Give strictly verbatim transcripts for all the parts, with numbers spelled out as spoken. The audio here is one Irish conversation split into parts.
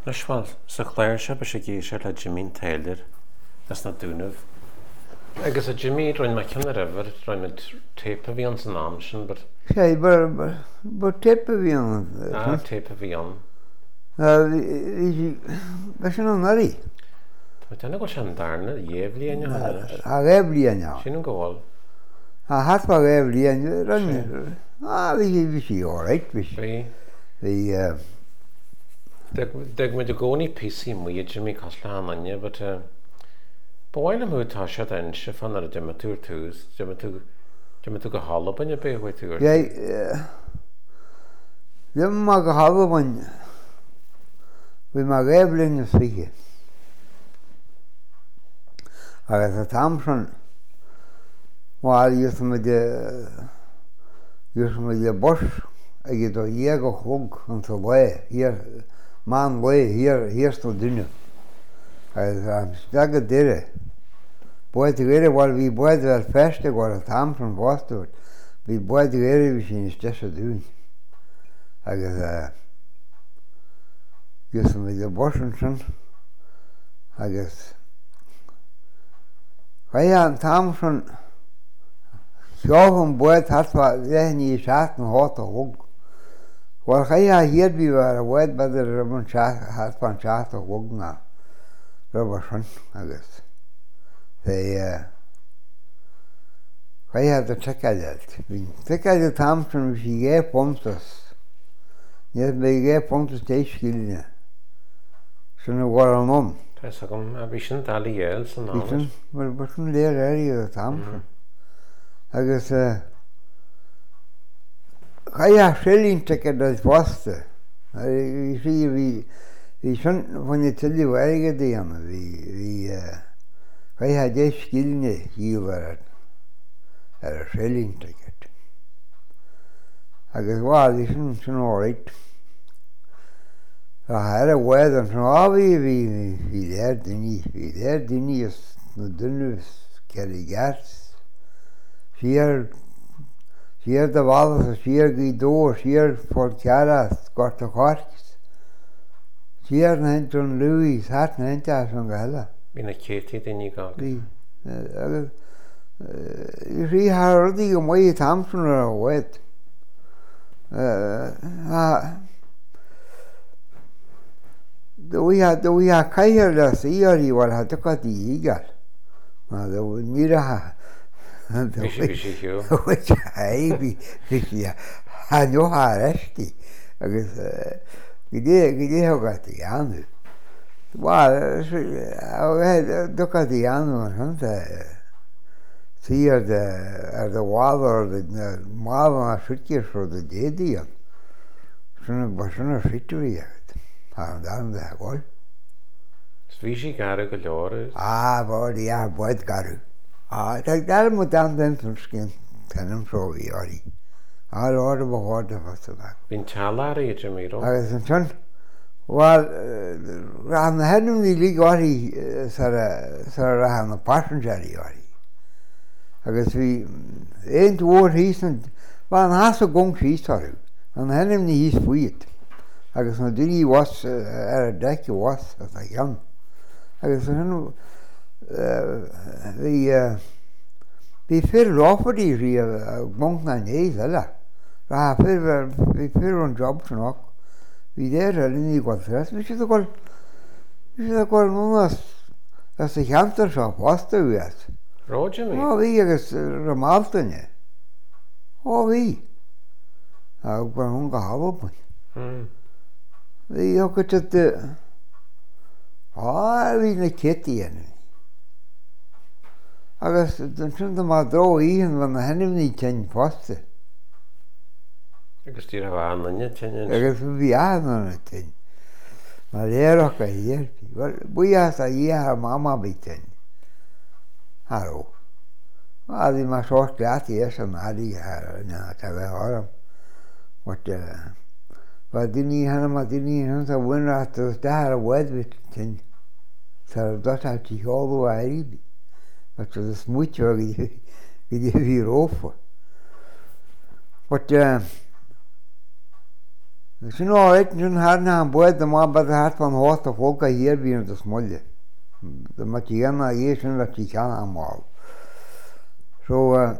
Leisháil sa chléir se be sé géise le Jimmy Taylor as na dúnamh. Agus a Jimmy roiin me ceanna rihar roiin tape a bhí an san am sin bar Sé bar bar tape a bhí an. Ah, tape a bhí an. Bhí sin an narí. Tá tena go sin darna dhéobh líana hanna. A réibh líana. Sin an gáil. A hat a réibh líana ran. Ah, bhí bhí sí áráit bhí. Bhí. Bhí Deag me de gcónaí P C muo Jimmy Cosla anine, but bhhail am mútá se an se fan ar a dematúr tús, dematú go halaban a béhhaid túr. Bhí má go halaban bhí má réibh líana fiche. Agus a tamsan bháil dús mu de dús mu de bos ag do dhéag go chlog an sa le hir man le hir hirsto dunne. Agus am stagad dire. Buid gére bhil bhí buid ar feste go a tamsan bhástúir. Bhí buid gére bhí sin is deis a dún. Agus dús mu de bosan sin agus Chai an tamsan seáhan buid hatfa leithní seaach na háta hog. Wel chai a hiadbí war a bhaid beidir rabban hatfa an seaach a hog na rabba sin agus. Fé chai a da tecaidelt. Tecaidel tamsan bhí gé pontas. Níos bé gé pontas téiscíline. Sin a bhar an om. Tás a gom a bhí sin dalí éil san am. Bhí sin bar sin léir éirí a tamsan. Agus chai a sélín tecaid as bhásta. Bhí sí bhí bhí sin fanna tilí bhaige díana. Bhí chai a dé scíline híomhar ar a sélín tecaid. Agus bháil bhí sin sin áráit. A haar a bhaid an sin ábhí bhí bhí léir duine, bhí léir duine is na duine ceirrí gas. Siar siar de bhalas a siar gaí dó, siar fór ceara gort a chárcis. Siar na hint an luís, hat na hint as an gaile. Bhí na céirtí daoine gá. Bhí agus rí thradí go mhaí tamsan ar a bhaid. Do bhí a caiir le íorí bhil ha tucatí ígal. Má do bhfuil míra Bhí sé bhí sé hiú. Bhí sé bhí sé a nuha reistí agus go dé thugatí anú. Bhil tucatí anú an hananta tí ar do bháil na málan a suitiir fro do dédaíon. Sinna ba sinna suitirí agat. Tá an darm de bháil. Bhí sé gara go leir. Á bháil í a buid garú. Á tá dar mu an den san cin tenam sóí áí. Á láir a bháil a fasta bach. Bhín tealaí a Jimmy Ro. Agus an sin bháil an na henum í lí áí sa ra an na passengerí áí. Agus bhí éon mhór hísan bá an has a gong síostarú. An henum ní hís fuiad. Agus na duine was ar a deice was a gan. Agus an bhí bhí fir ráfaí rí a gbong na nééis eile. Ra fir bhí fir an job sanach. Bhí déir a líní gáil fres. Bhí siad a gáil bhí siad a gáil múnas as a cheantar seo fásta bhuias. Rá Jimmy? Á bhí agus ramáiltaine. Á bhí. A bar hún go hababain. Bhí thugat á bhí na cétaí anú. Agus den sin má dro íon bhil na henimní tein fásta. Agus tí a bh anine teine. Agus bhí anna na tein. Má léireach a hiartí. Buías a dhéthe mama bhí tein. Haró. Á bhí má sós leatí es an ádaí na tá bheith áram. Ba duine hena má duine han a bhainreacht agus dethar a bhaid bhí tin. Tá dotá tí cheábú a éirí. Ba tá a smútear go dtí bhí rófa. But Sin áit sin hána an buid am má bad hart van háta fóca hir bíon de smolle. De mat dhéanana é sin le tí ceanna an máil. So uh,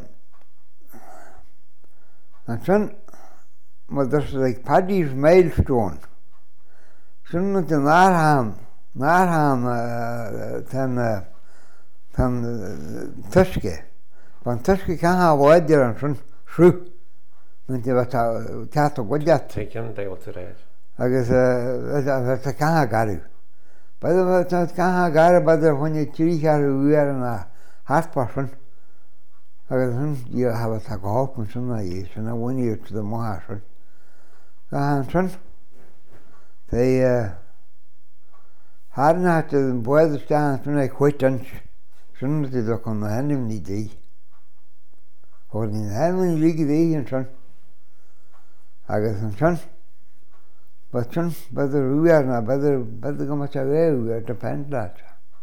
an sin mar there's like Paddy's milestone. Sin na den nárhan nárhan uh, ten uh, ten uh, tuske. Van tuske ceanna bhaidir an sin srú. Mynti fatha teat o godiad. Teician dail to réid. Agus fatha ceanna garú. Bada fatha ceanna garú bada chuine tríchar uair na hartpa sin. Agus sin díl hafa tá go hápun sin na é sin a bhainir to the maha sin. Gahan sin. They hadn't had to boil the stand when I quit and shouldn't they look on the hand of the day. Holding the hand when you leave the and son. I guess and son. But son, better we are not better, better go much away, we are depend that.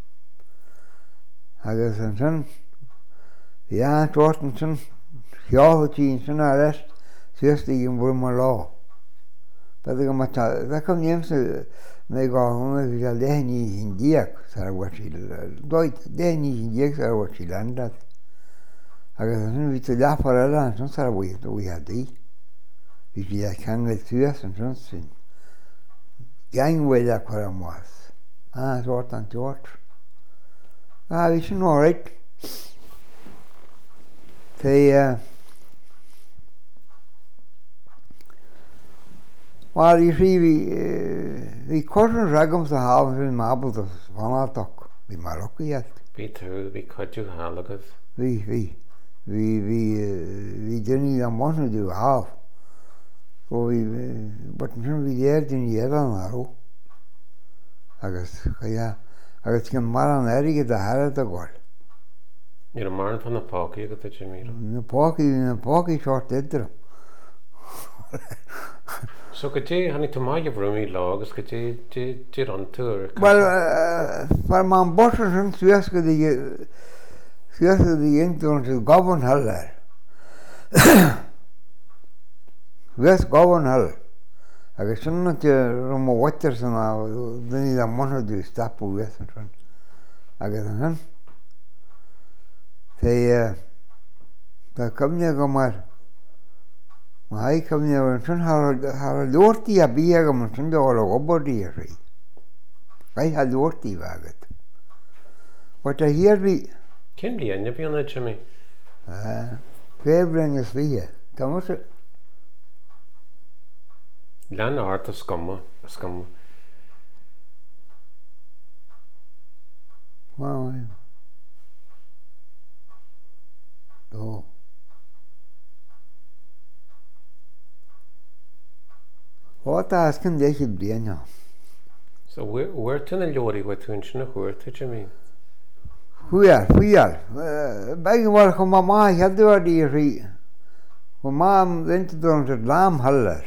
I guess and son. Yeah, Torton son, theology and son arrest, seriously in Burma law. Better go much that come names they go home with a Deni in Diak, Sarah what she doit, Deni in Diak, Sarah what she landed. I guess with the laugh for a land, some sort of way we had the. If you can get to us and something. Gangway that for him was. Ah, George and George. Ah, we should know, right? They, uh, well, you see, we, uh, we couldn't ragum to have in marble to one talk. We Morocco yet. We too, we could you halagas. We, we, we, we, uh, we didn't even want to do half. So we, uh, but we did in the other narrow. I guess, yeah, I guess can Maran Eric the Harad the goal. You're a marathon of pocky, you got the Jimmy. The pocky, the pocky short did. So could you, honey, to my roomy logs, could you, you, you on tour? Well, uh, for my bosses and Swiss could the Swiss the influence of Govan Hall. West Govan Hall. I guess I'm not from waters and I then I wanted to stop with and run. I guess I'm they uh, they come near Gomar. My come near and son how how lorty a beagam and son all a body. I had lorty wagot. But I hear we Kimberly, and you've been on Jimmy. Ah, February is here. Come on. Lan art of scum, scum. Wow. Oh. What asking they should be now? So we're we're to the lorry with two inch and a quarter, Jimmy. We are, we are. Bag war kom mamma had the idea. When mom went to the lamb haller.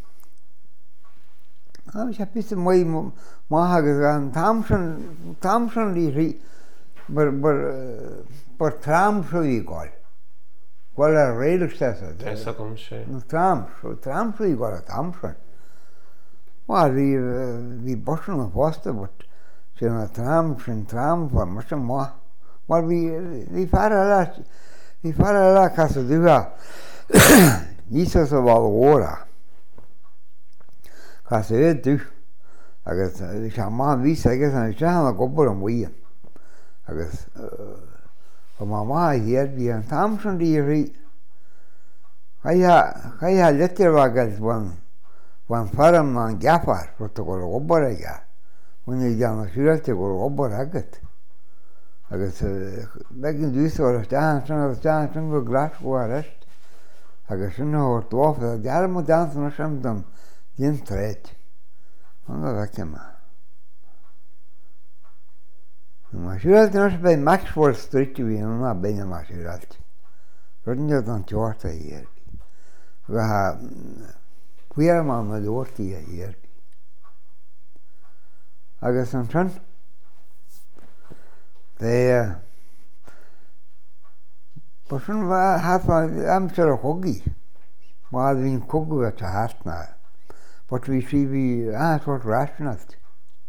I was happy to my Mahagan Thompson Thompson Lee but but but tram so you call. Well a rail station. Yes, I come say. Tram, so tram so you got a Thompson. Well we we Boston of Foster but she a tram and tram for much more. Well we we far a lot we far a lot casa dua. Jesus of all water. Cos é dú agus se má ví agus an se a gobal an bhuiam agus go má má héad bhí an Thompson díí cha litir agus bhain bhain farm an gafar ru go gobal aige bhuiine deanna siúilte go gobal agat agus begin dúsá tean san agus tean san go glasú arist agus sin dófa dear mo danna sem don Jen tret. Han var väck hemma. Man kör alltid när på Maxwell Street vi har bena man kör alltid. Rodden jag den tjorta här. Vi har fyra man med åt i här. Aga santan. Det Person var haft am kör hoggi. Var vi en kogu att hartna. but we see we ah sort rationalist.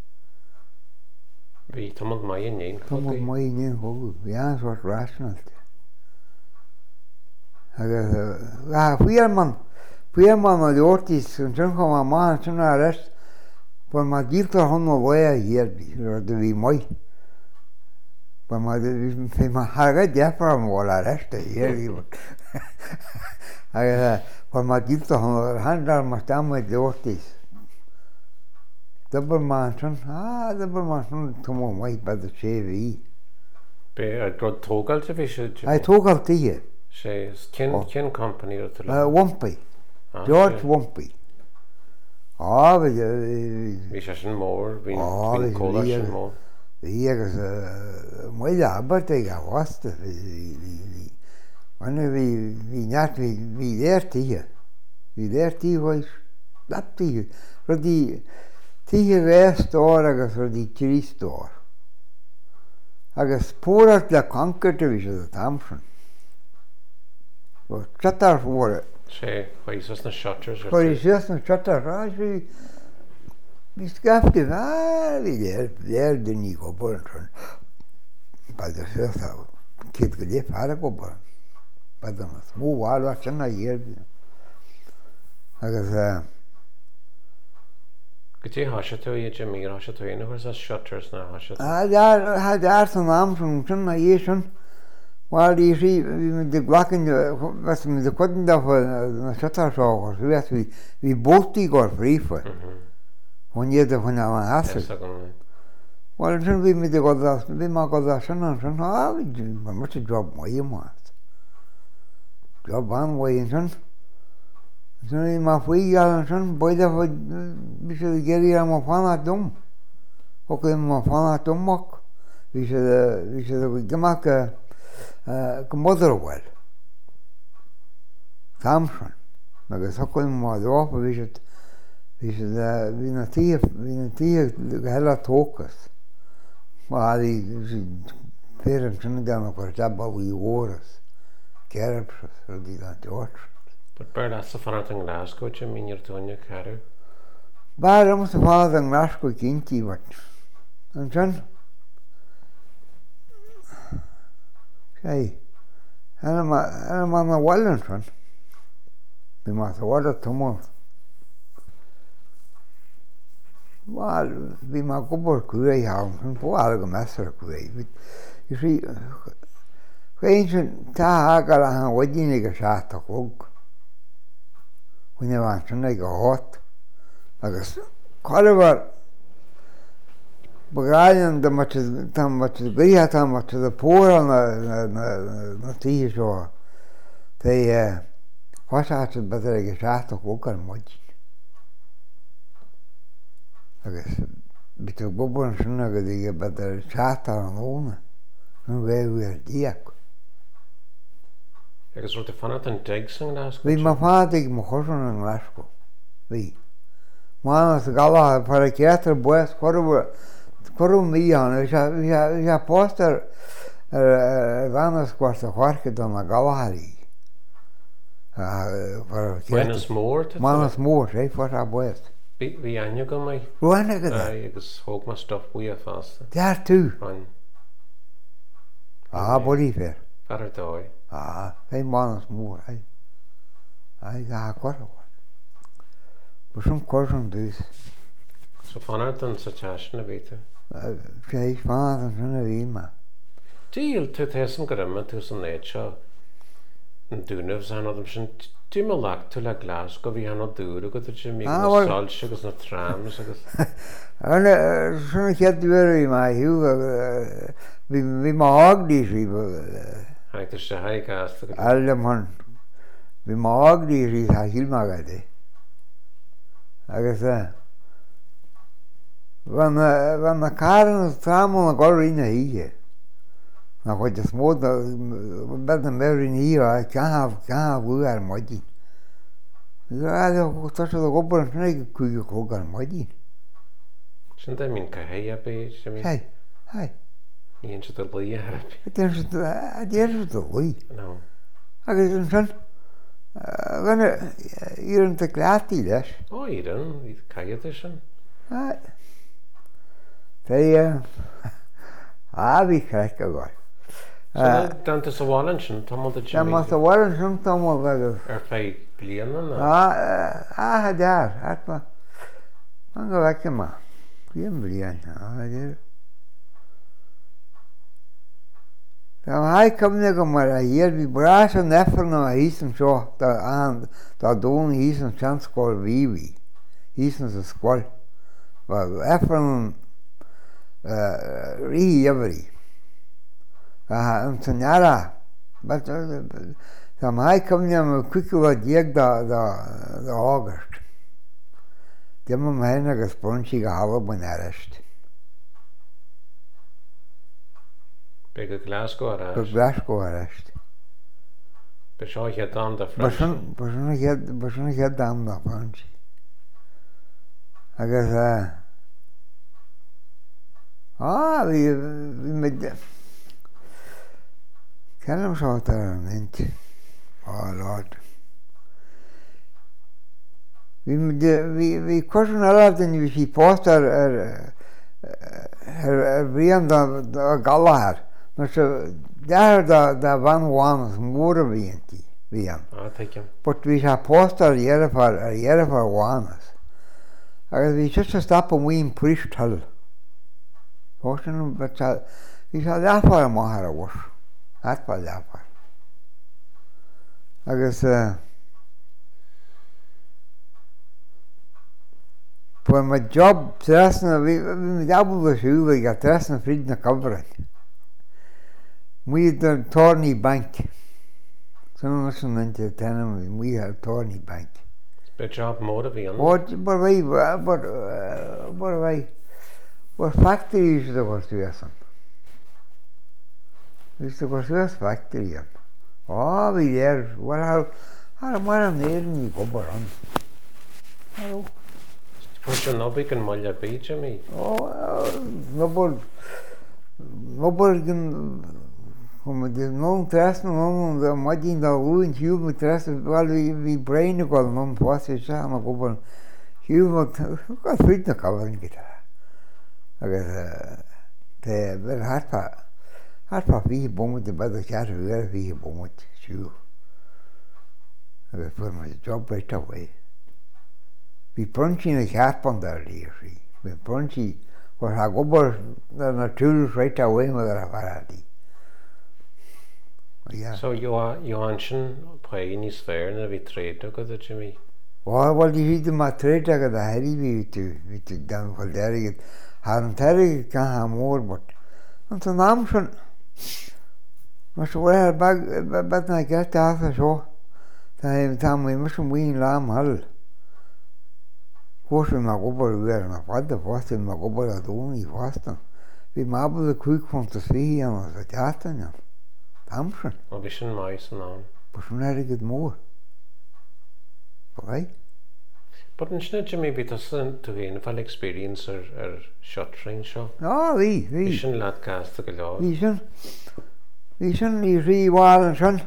Bhí tamad mai in éon Tá chugaí. mai in hogu, we ah sort rationalist. Agus ah fuiar man, fuiar man a ortis an tún kom a man tún a rest. But ma giltar hon o wea hier bi, or de vi mai. But ma de ma haga jafra am wala resta hier bi. Aga but ma giltar hon handar ma stamma de ortis. Double mansion, ah double mansion tomo mai ba de chevi. Be a grod tógal te bhí sé. I tóg al tie. sé cin cin company ar Uh Wumpy. George Wumpy. Ah, we Bhí sé sin mór, bhí Ah, bhí bhí cóla bhí- sin mór. vi agus mai arbeit ag a wasta wanneer vi vi net vi vi der tie vi der tie was dat tie voor die tie west door agus voor die tris door agus sporat la kankerte vi se Thompson was chatar voor sé chuos na shutters ar voor die sa- zes na chatar ras vi vi skafte va vi der der de ni go por pa de se sa kit gele fara go por pa de mas mu wal wa chana yer agus Go dtí hasise tú i Jimmy hasise tú inhar sa shutters na hasise. a daar ha daar son am from chana yer son Well, die zie, met de glakken, was met de kotten dat we naar Schotterschogers, weet wie, wie boot die går brieven, wanneer de van aan hassen. Well, toen we met de godas, we maar godas zijn en zo, ah, we moeten job mooi maken. Job aan mooi en zo. Toen we maar voor jaar en zo, bij dat we, we zullen geren maar van het doen. Ook in maar van het doen ook. We zullen, we zullen gemaakt. Motherwell. Thompson. Agus hokon ma dopa vi sit vi sit vi na tí vi na tí hela tókas. Ma hadi fyrir sinna dama por jabba vi horas. Kerpsas og di da George. But bear that's the fun thing last go Jimmy in your Tonya Caru. Bara mus ta fáða an nasku kinti vat. An san. Hey, ana ma ana ma na wallan san. Vi ma ta wala tomor. Well, vi ma gobor kuei haun, san po algo messer kuei. You see, Queen ta agala han wajini ga shata kog. When van san ga hot. Agus Oliver Bagayan the much tam much gaya tam much the poor na na na tí so. They uh what hat better ga shata kog kan moji. Agus bitu bobon sunna ga diga better shata na. Nu ve we diak. Agus ruirt fan an digsing last go. Vi ma fadig mo choson an lasko. Vi. Mana se gala para teatro boas koru koru mi an ja ja ja poster vanas quarta quarta da na galari. Ah para Buenos mór. Manas mór, eh, for a boas. Bhí aine go mai. Ruana ga. Agus thóg ma stuff buí a fásta. Daar tu. An Ah, bolifer. ar dói. Ah, hey manas mór, hey. Ai ga quarta. Busum korson dus. So fan an sa teisna bhíte. Sé fan sunna vima. Díl tú thesan go raibh tú san éid seo an dúnamh san adam sin tí má leach tú le glas go bhí anna dúra go Jimmy Ah, na well- sáilse agus na trams agus Ana sunna chet veri ma hiu vi vi ma agdi si haigtar sé haigás go alle man. Vi ma agdi si ha hilmagade. Agus van van na karen tramo na gorina hige. Na go de smod bed na merin hier ka ka wuar modi. Ja, go to so go por nei ku go gar modi. sin de mín caihé a bé Jimmy Hey, hey. íon se do lí a Het is het, het is het oei. no Agus an san Gana íanta glátaí leis. Ó íran, í caiad é sin. Tá á bhí creic a gáil. Danta sa bháin sin tá mu Tá má sa bhhain sin tá má bheith ar fé bliana na. Á dear atma an go bhaice má. Bhíon blian á. Tá haid cumne go mar a dhéir bhí brás an nefan a hísan seo tá dún hísan seanscáil bhíhí hísan sa scoil efan rí eabhrí an san neara tá haid cumne am cuiiciú a déag dá ágast Deim am héin agus sponsí go habh buin airist. Be go Glasgow ar Go Glasgow airist. Be seo chead dam da Ba sinna chead dam da sponsí. Agus á bhí me ceann seo ar an mint á láid. Bhí cuireann eile den bhí sí post ar bhíon do galahar. Mar dear dá bhanhánas mór a bhíontí bhíon. But bhí sé post ar dhéarafar ar dhéarafar bhánas. Agus bhí si a stap a mhuoin príist tal. Bhí sé leafar a máthar a bhis. Atpa leafar. Agus Por my job trasna vi mi dabu go siúva ga trasna frid na cabran. Mui the Torney Bank. Some of us into tenam we have Torney Bank. Be job mór a bhí an. What but we but but we what factories the was tuasan. This the was factory. Oh we there what how how mar near ni go baran. Hello. Pwysio nobig yn molia beidja mi? O, nobor, nobor gyn, kom de non trasna non da madin da uin hiu mit trasna wel vi vi brain go non pasi sa ma go bon hiu mo ka fit na ka van gita. Aga te ber harpa harpa vi bomut de bad char ver vi bomut hiu. Aga for my job right away. Bhí brunchí na cheappan dar líorí. Bhí brunchí go ha gobar na túús réit a bhfuime ar a bharátí. So Johan sin paí ní sfér na bhí tréad go a Jimmy? Bhil dí híide má tréad agad a heirí bhí tú bhí tú gan chuil deirigid. Har an teirigid gan ha mór bort. An tá nám sin mas bhfuil bad na gceirte asa seo. Tá mé mas an bhuiin lám hall. Koshin ma gobar ver na fadda fastin ma gobar a dún í fastan. Bhí mábal a cuiig fan sa svíí an a teatan an. Tamsin. Og bhí sin mais an an. Ba sin erigid mór. Right? But in sinna Jimmy bhí tú héana fáil experience ar shuttering seo? Á, bhí, bhí. Bhí sin leat casta go leor. Bhí sin. Bhí sin í rí bháil an sin.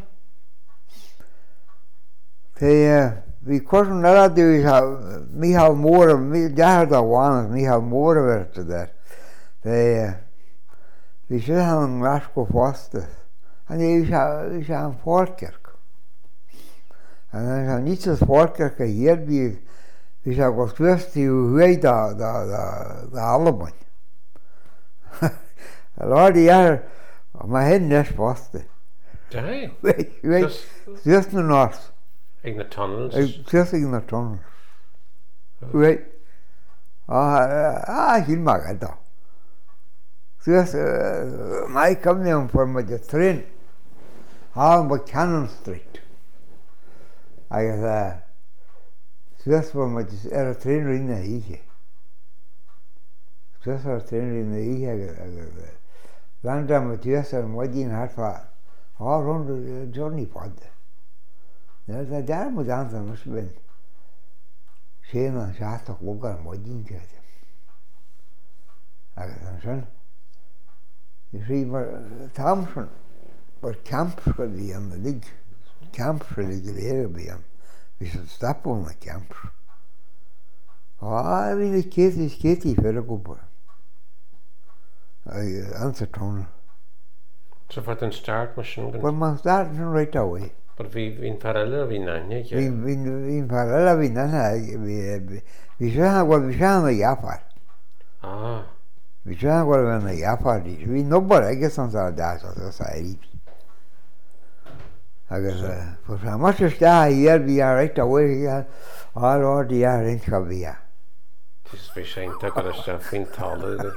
Té Bhí cuireann eile dú Mícheál Móra dearad a bhánas Mícheál Móra bhirta der. Bhí si an leis go fásta. An bhí sé an Fáilcearc. An an ní as Fáilcearc a dhéad bhí bhí sé go suastíú huaid dá Albain. A láirí ar má hen leis fásta. Dai? Suas na nás. Ag na tunnels? Just ag na tunnels. Right. Ah, híl má gada. Just my coming on for my train. How about Cannon Street? I guess just for my er a train in the ehe. Just a train in the ehe. Landa med just en modin harfa. Har hon Johnny pod. Det där må dansa måste väl. Tjena, jag har vågar modin det. Jag kan Det skriver Tamson var camp ska vi en ligg camps really gelegen bij hem. We zijn stappen op de camps. Ah, wie een keer is keer die verder kopen. Answer tunnel. So for den start machine. But man started right away. But we in parallel we nine, Vi yeah. vi vi parallella vi nana vi vi sa qua vi sa na Japan. Ah, Vi sa qua na Japan di vi no bara che sono da da so sai. Aga for so much sta here we are right away here all over the are in Kavia. this fish ain't took a stuff in tall.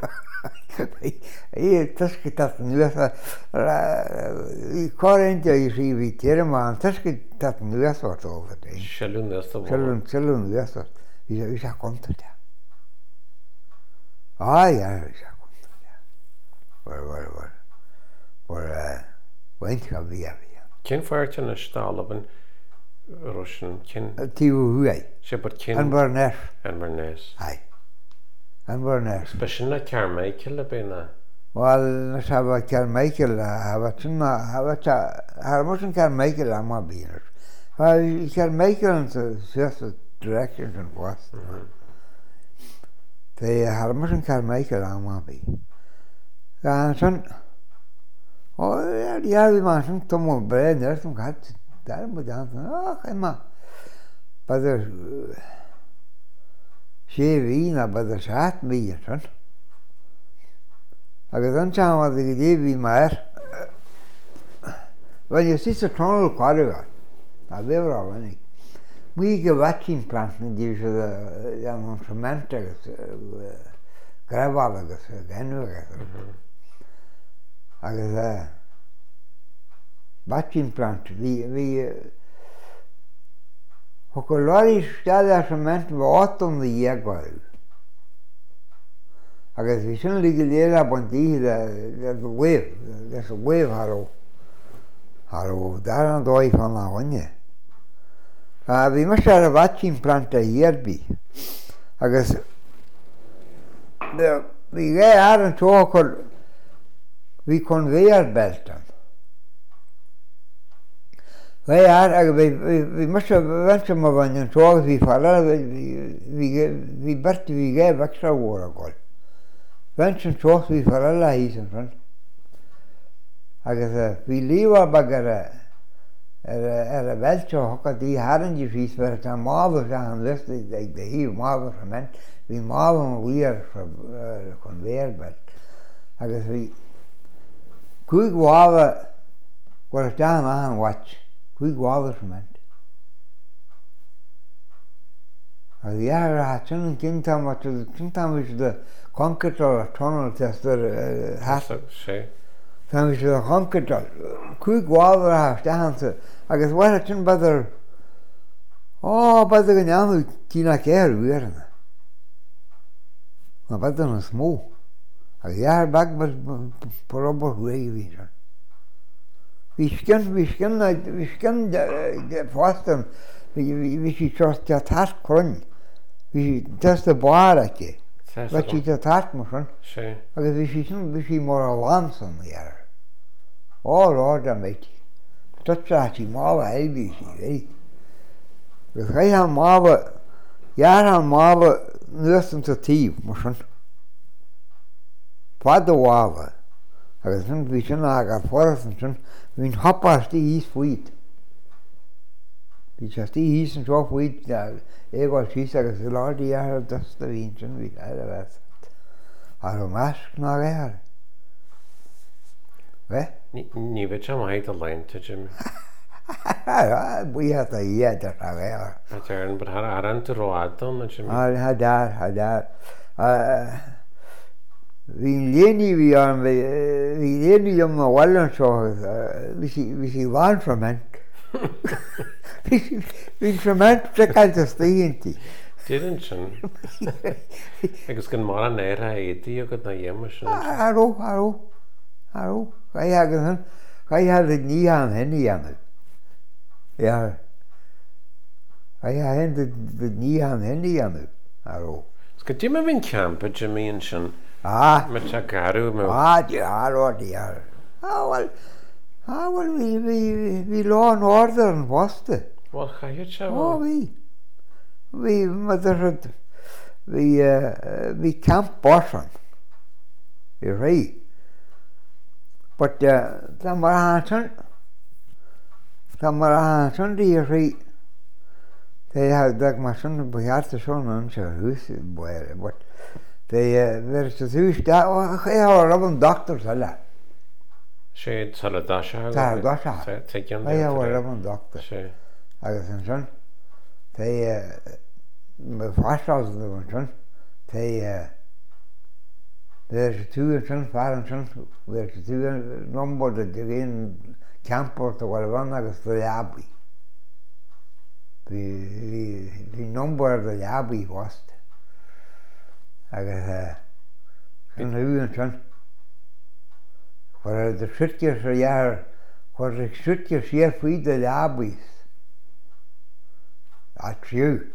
E tas che tat nu sa i corrente i rivi terma tas che tat nu sa so over te. Shallun that's the one. Cellun cellun nu sa. Vi vi sa conta da. Ai ai vi sa conta da. Var var var. Var went Kavia. Kin fartin a Stalaban Russian kin Ti huai. Shepard kin An Barnes. and Bernays. Ai. An Barnes. Special Carmichael a bina. Wel, nes hafa Carmichael hafa tynna, hafa ta, harmosen Carmichael amma bínur. Hafa Carmichael yn sjösta direction yn west. Þegar harmosen Carmichael amma bí. Gan sån, och jag vill man sån tom och bränder som katt. Där på den, ah, hemma. Badar, sé vína, badar satt mig sån. Aga dan chama de devi maar when you see the tunnel corridor a vevra vani we get watching plant in the ja non semente gravava gas genuga aga watching plant vi vi hokolari stada sement vaton de jegol. Aga vi sen ligger lera på en tid där det wave, det är så wave har och har och där han då ifrån la vanje. Ah, vi måste ha watching planta hierbi. Aga det vi är en tåkol vi konvejerbälten. Vi är vi vi måste vänta med vanjen tåg vi faller vi vi vi bärt vi ger växla våra gol. Mensen zoals vi faralla hisen från. Aga vi leva bagara er er välcho hokka di haren ju vis för att maver så han löst det det hi maver men vi maver vi är för konverbel. Aga vi kug wava var där man watch kug wava men. Aga jag har sån kintam att kintam is the concrete or tunnel tester hat. Say. Then we should concrete quick water have down to I guess what it's in better. Oh, but the now tina care we're. Ma better no small. A year back but probably way vision. Vi skan vi skan vi skan the fasten vi vi vi just att task kon. Vi testa bara ke. Wat je dat hart moet doen. Say. Maar we zien, we zien maar al langzaam hier. Oh, Lord, dan weet je. Dat staat die mawe heel busy, weet. We gaan mawe, jaar aan mawe nustentatief, moet doen. Wat de wawe. We zijn, we zijn naar voorsten, we zijn hoppas die is voet. Die die is zo voet, ik was hier zeggen, ze laat die jaar dat is de winter, wie hij dat weet. Har du mask naar her? Wat? Ni vet jag mig heter Lane till Jimmy. Ja, we had a year that I wear. Att jag är but har har inte råd med Jimmy. Ah, had där, had där. Eh, vi leni vi är vi leni om wallen så vi vi vi var från men. Vi från men så kan det stå Didn't you? Jag ska mara nära it jag kan hemma så. Hallå, hallå. Hallå. Vad jag kan vad jag det ni han henne igen. Ja. Vad jag hände det ni han henne igen. Hallå. Ska du med min camp Jimmy and Ah. med chakaru med. Ah, ja, hallå det är. Ah, well. Ah, well, we, we, we law and order and Worcester. Wel, chaid se Oh, bhil. we. We, mother, we, uh, we Camp Boston. We right. But, uh, the Marahanson, the Marahanson, the right. They had like my son, we had to son on to house, but they, uh, there's a house that, oh, I have a lot doctors, a lot. sé tal dá se Tá, dá se. te ceann I have a lot doctor. sé Agus an son, they, uh, my fastals of the son, they, uh, there's two and son, far and son, there's two number that they in camper to whatever, agus the Abbey. The, the, the number of the Abbey was. Agus, uh, son who and son, where the shitjes are jaar, where the shitjes here feed the Abbeys. That's you.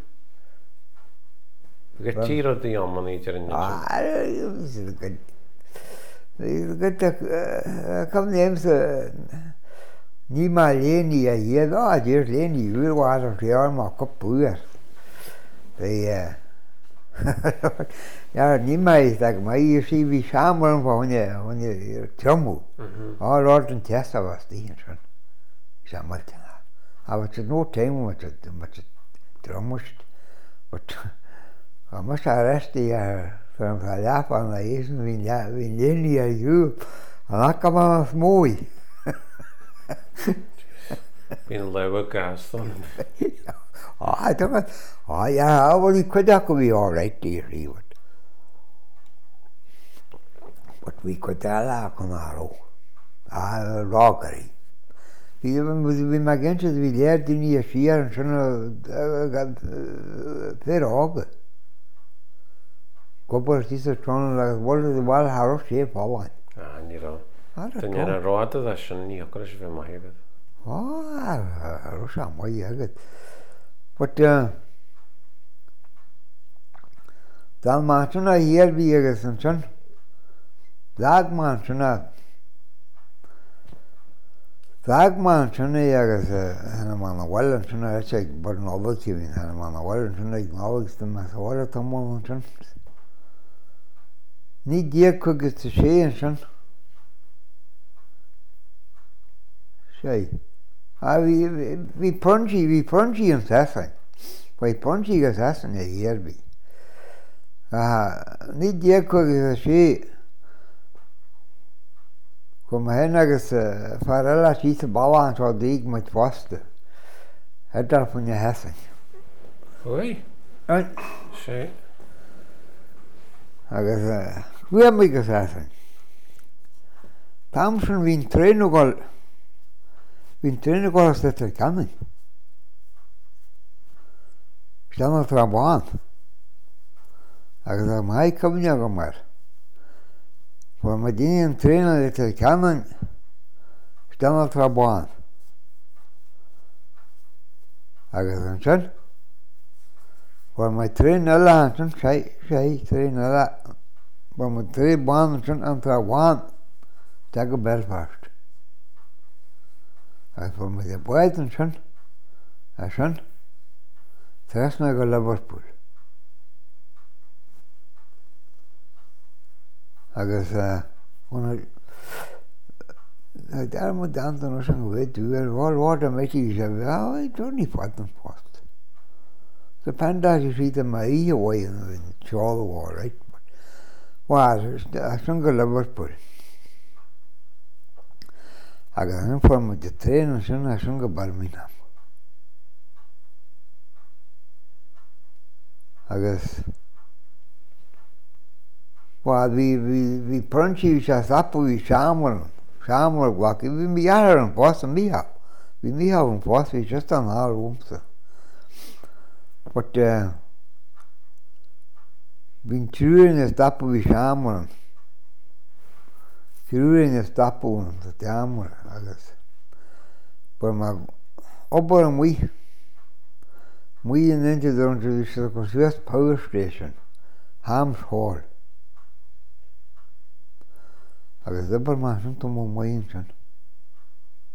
go tír dí am an idir in Ah, it was good. It's good to come names. Ní má léni a héad á dír léni úr war a réar má cupúir. They, ja, ní mai tak mai sí vi samran fáinne when you trumu. All Lord and Tessa was the intern. Samaltana. I was no time with it much trumushed. But I must arrest the from the lap on the east and we léni a you. And I come on a smoy. Bhín le gas Oh, I don't know. Oh, yeah, well, he could have be all right, dear, he would. But we could allow on our own. Ah, rockery. Even with the Magentas, we learned in a year and son of fair hog. Copper sister trying like what is the wall harrow shape for one. Ah, ní rá. I don't Den know. ar ráda a sin ní ocair bheith mai hebad. Oh, Russia, my good. But, uh, dan maatuna hier wie agus an son. Dag maatuna. Dag maatuna agus hana mana wall an son a check but no overkiwin hana mana wall an son ag novels the mas wall tomo an son. Ní dia kugus te sé an son. Sé. Ah, vi vi punchy, vi punchy an sassan. Vai punchy gas sassan e hierbi. Ah, ní dia kugus sé. Kom hen agus farella síta báhan tá díg mit fosta. Hedar funne hessan. Oi, An sé. agus bhuaim mi gas hessan. Tamsin vín trénugol vín trénugol as þetta camin. Stanna tra báhan. Agus a mai camin aga mar. For my Dinian trainer little canon, stanna tra báhan. Agus an son. For my train ella an son, sé, sé, train ella. For my train báhan an son an tra báhan, tag a Belfast. Agus for my the boy an son, a son, tresna go Liverpool. Agus ona dar mo dan to no sang we du er all water making is a I don't need fatan post. The panda is either my away in all war right. Was a single Liverpool. Agus an form the train and son a single Birmingham. Agus Well, we we we punchy we shall up we shammer shammer walk we me are on post me have we me have on post we just on our rooms. But uh, been chewing the stop we shammer chewing the stop on the jammer I guess. But my over and we we in into the West Power Station, Hams Hall. Agus dabar má sin tomó maíon sin.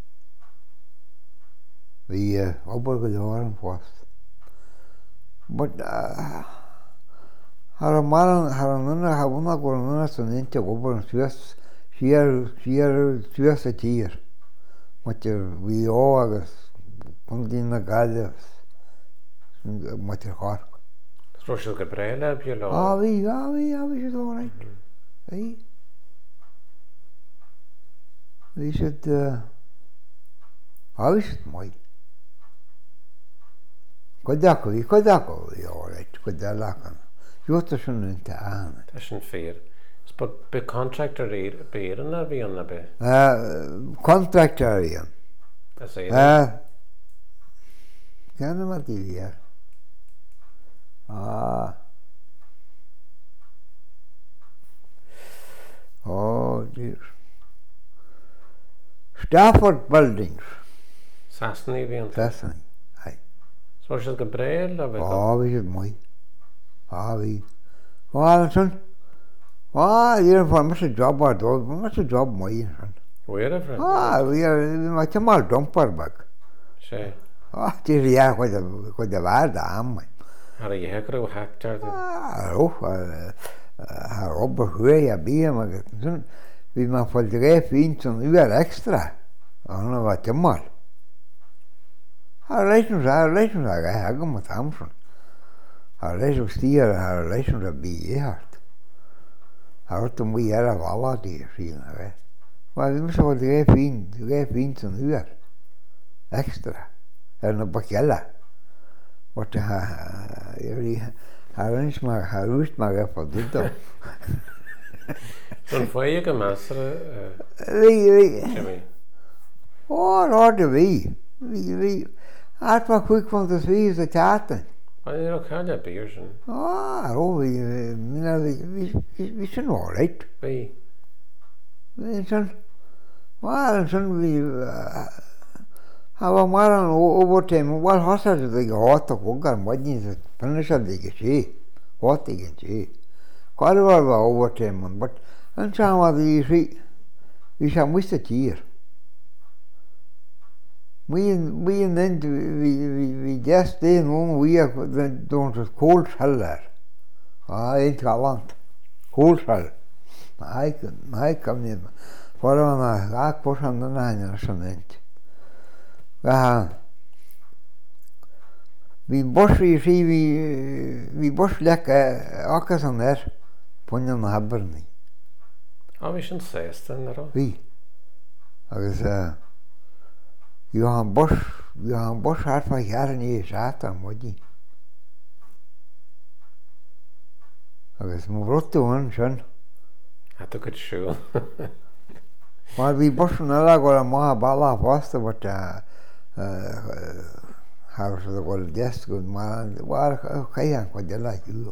Bhí obair go leor an post. But uh, har an mar har an nuna ha bhna go nuna san inte obair an suas siar siar suas a tír. Mutir bhí ó agus chun na gaile mutir chár. Rúisiil go breile bhí le. Á bhí, á bhí, á bhí sé óráit. Bhí. Bhí siad á bhí siad mai. Go daco bhí, go daco bhí óráit, go dalachan. Dúirta sin inta ána. Tá sin fér. But be contractor béan a bhí anna be? Contractor íon. That's it. Ceanna mar dí bhí. Ah. Oh dear. Stafford Buildings. Sassany bhí an. Sassany, aye. So she's go breil a bit. Oh, bhí siad mai. Ah, bhí. Well, son. Ah, you're for much a job or do, much a job mai. Wherever. Ah, we are much a mal dumper bag. Sé. Ah, this year with the with the bad am. Har a hecro hectar. Ah, oh, ha robber hui a bia mag. Vi ma fotograf fint som uer extra. Han var till mal. Har leisen har leisen har jag har mot Hamsun. Har leisen stier har leisen det bi hart. Har åt om vi är av alla de fina vet. Vad vi måste fotograf fint, fotograf fint som uer extra. Är nog bakella. What the har ens maar har rust maar even dit dan. Zo'n foie gemaster. Wie wie. Oh, Lord wie. Wie wie. Had maar quick van de vier de taten. Maar je ook had dat beersen. Ah, oh wie mina wie wie wie zijn all right. Wie. Wie zijn. Maar zijn wie Hava maran overtime wal hasa de hot ko gar madni se panisha de ge hot ge che kalvar va overtime but an chama de ri vi sha musta tier we we then we we we just stay home we are don't just cold haller ah in galant cold hall ai ai kam ne forana ga porsan na na sanent Aha. Vi borsri si vi vi borsleka akasan der ponja na haberni. Ja, vi kan säga det då. Vi. Agus eh Johan Bosch, Johan Bosch har fa jarni sata modi. Agus mo rotto han sjön. Att du kunde sjö. Maar vi Bosch na la gola ma bala fasta but har så det går just good man var kajan ko de la ju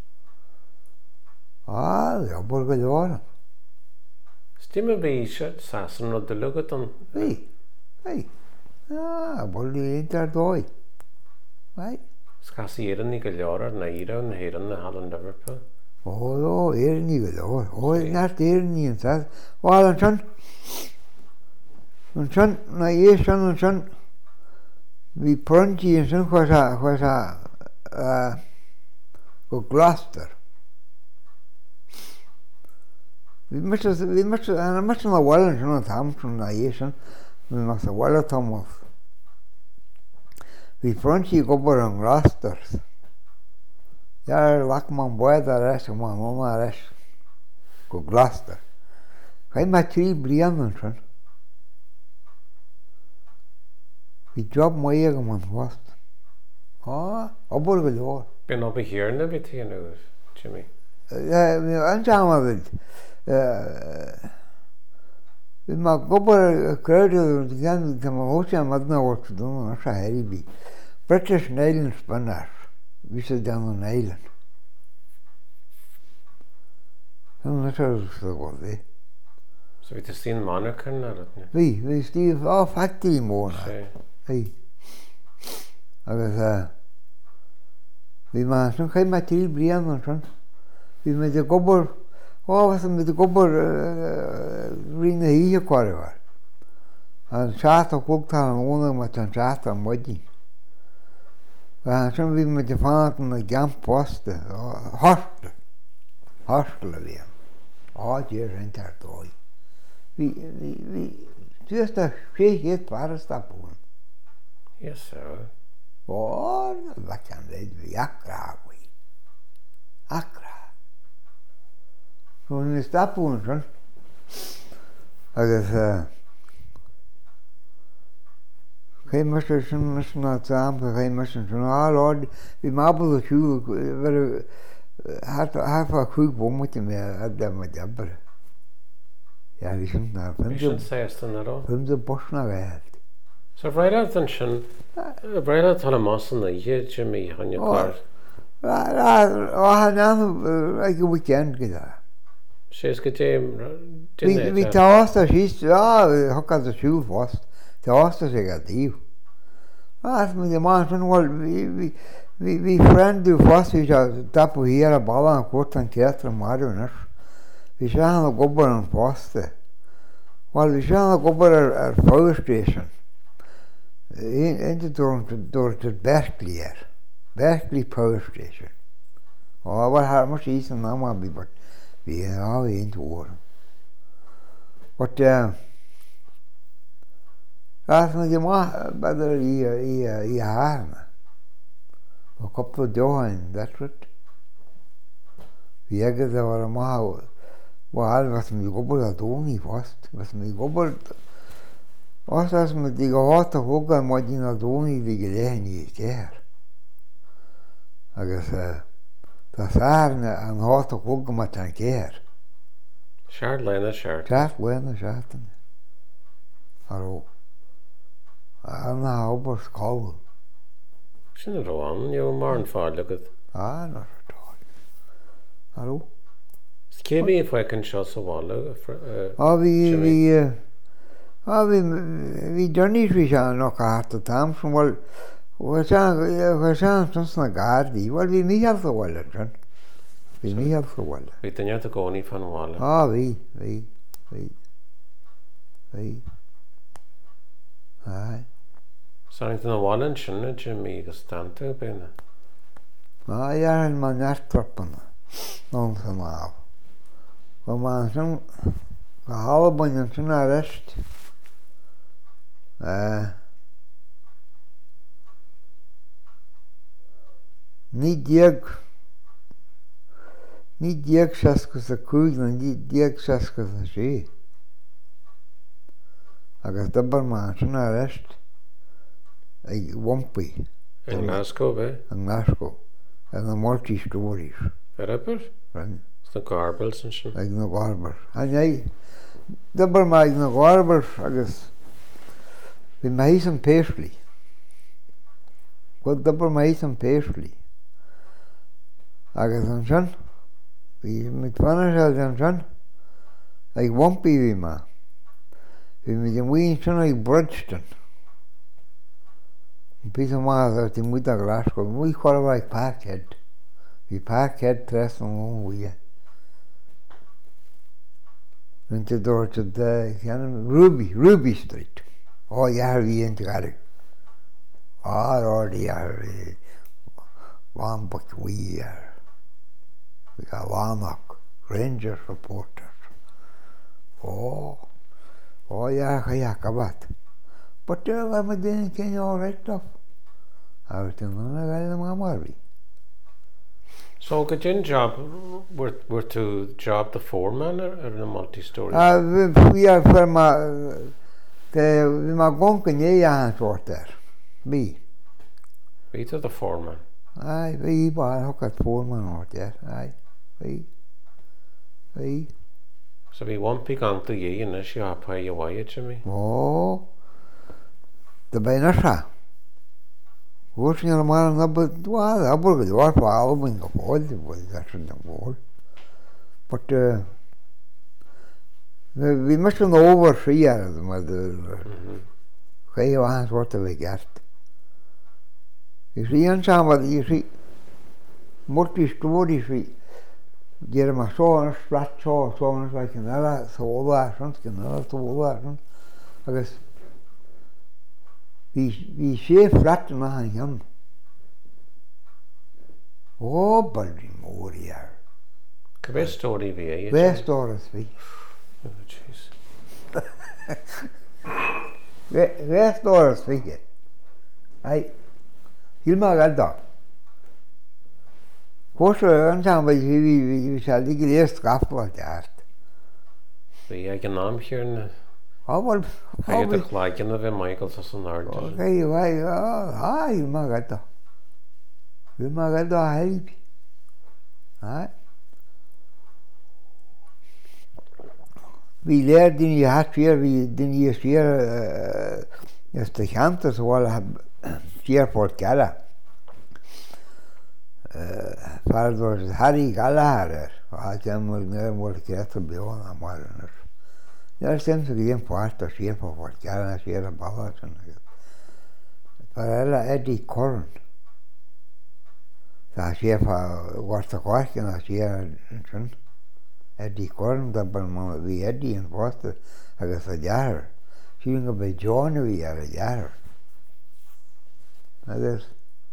ah jag borde göra Stimme vi shit sassen och det lugat om nej nej ah borde inte doi nej ska se den i galjar när i den heran hade Liverpool oh jo är ni väl oh när är ni inte var den sån men sån när är sån sån vi pronti en sån cosa cosa uh, go Gloucester. Vi måste vi måste han måste vara väl sån att han från Nation vi måste vara Thomas. Vi pronti go på en Gloucester. Jag lack man båda där som man mamma där go Gloucester. Kan man tre brian sån. Vi jobb mai ag man fast. Ah, abor go. Ben op hier na bit hier nu, Jimmy. Ja, vi ansama vid. Eh vi ma gobar kröder gan kan man hocha madna work do na shaheri bi. British Island spannar. Vi så down on island. Han är så god det. Så vi till sin monarken eller nåt. Vi, vi stiv av fattig månad. Hej. Agus vi ma sån kan man till brian och sån. Vi med det gobar. Åh, vad som det gobar ringa i kvar var. An seaach cúgtá an óna me an seaach an muidí. An sin bhí me de fanna na gamp posta, hostel, hostel a bhí. Áidéir an tartói. Bhí, bhí, bhí, tuas a sé héad paras tapún. Yes, sir. Ó, bhaid an leid bhí acra bhí. Acra. So in is tapún sin. Agus, cé mar sin mis ná tampa, cé mar sin sin áláid, bhí mabal a siú, bhar harfa chuig bómata mé a dem a debar. Ja, bhí sin ná Bhí sin séastan ará. fimde bosna bhéad. So bhreile an sin, bhreile tal masan na ihe Jimmy an your car. Á hanán ag go weekend gyda. Séas go dé Bhí tásta síos, á, hocad a siúl fost, tásta sé a dív. Ás mi de man sin bhil, hí friendú fost hí se tapu híar a bala an cuat an ceatra marúnas. Bhí se an a gobar an fosta. Wel, bhí se an a gobar ar power station. Inte door het Berkeley er. Berkeley Power Station. Oh, wat haar moest iets aan naam hebben, maar we gaan we in te horen. Wat eh, laat me je maar bij de i i i haarne. Een kopje doorheen, dat het. We hebben daar wel maar, waar was me gobber dat ook niet vast, was me gobber. Als als me die gehad ook aan wat die naar doen die gelegen is daar. Agus dat saarne aan had ook met een keer. Shard lena shard. Shard lena sharten. Hallo. Aan nou op school. Sin a roan, you marn far look at. Ah, no toch. Hallo. Skibi if I can show so well. Ah, wie wie Ah, vi, vi dönnis vi sa nog hart tam som var och sa och sa som såna gardi var vi mig alltså väl sen. Vi mig alltså väl. Vi tanja to go ni fan wall. Ah, vi vi vi vi. Nej. Sankt na wallen shin Jimmy go stand to ben. Ja, jag är man närtroppen. Någon som av. Och man som har bara en arrest. Uh, ní diag ní diag seascas a cúig na ní diag seascas a sé. Agus dabar má sin arrest ag Wampi. In Glasgow, eh? In Glasgow. Ag na multi-stories. Verrepper? Ran. The Garbels and shit. Ag na Garbers. An é, dabar má ag na Garbers agus vi mei som Paisley. Gwyd dabar mei som Paisley. Agus an sin, vi mit fanna sel an sin, ag Wampi vi ma. Vi mit an wien sin ag Bridgeton. Pís a ma a ti muid a Glasgow, mui chorfa ag Parkhead. Vi Parkhead tres an o'n wia. Inte door to the Ruby, Ruby Street. Oh, yeah, we ain't got it. Oh, already, yeah, one but we are. We got Warnock, Rangers reporters. Oh, oh, yeah, yeah, kabat. But uh, I'm doing can all right stuff. I was thinking, I got them on Marby. So, could you job, were, were to job the foreman or, or the multi-story? Uh, we, we are from, uh, the, we ma gonken je aan soort daar. Wie? Wie to the foreman? Ai, wie waar ook het voorman hoort daar. Ai, wie? Wie? So, we won't be gone to ye and this you have pay your way, Jimmy. Oh, de bijna sa. Hoe is je normaal naar bedwaar? Dat wordt bedwaar voor alle mijn gevoel. Dat is een gevoel. Maar uh, we, we moesten overzien, maar de geen waans wordt er weggert. Je ziet een samen, je ziet multi-stories, die er maar zo'n plat zo, zo'n wat je nella, zo waar, soms je nella, zo waar, soms. Dus Vi, vi sé flatt med han hjem. Å, baldi mor i her. Hva står det vi er? Hva står det vi? Oh, jeez. Hva står det vi? Nei, Hilmar Redda. Hvorfor ønsker vi vi vi skal ikke lese straffbart det alt? Vi er ikke namkjørende. Ja, vel, Jeg er det klagende ved Michael så sånn er Ok, det. ja, ja, Hilmar Redda. Hilmar Redda helg. Nei. Vi lærte den i hatt før, vi den i skjer efter kjente så var det skjer folk gale. For det var Harry gale her, og at jeg må ned mot greit og bjørn av morgenen. Det er stemt seg igjen på alt og skjer på folk gale, skjer og baller sånn. For alle er de korn. Så skjer på vårt korken og skjer sånn. Er de korn, da bare vi er de en poste, og jeg sa gjør. Siden jeg ble John vi er det gjør. Det er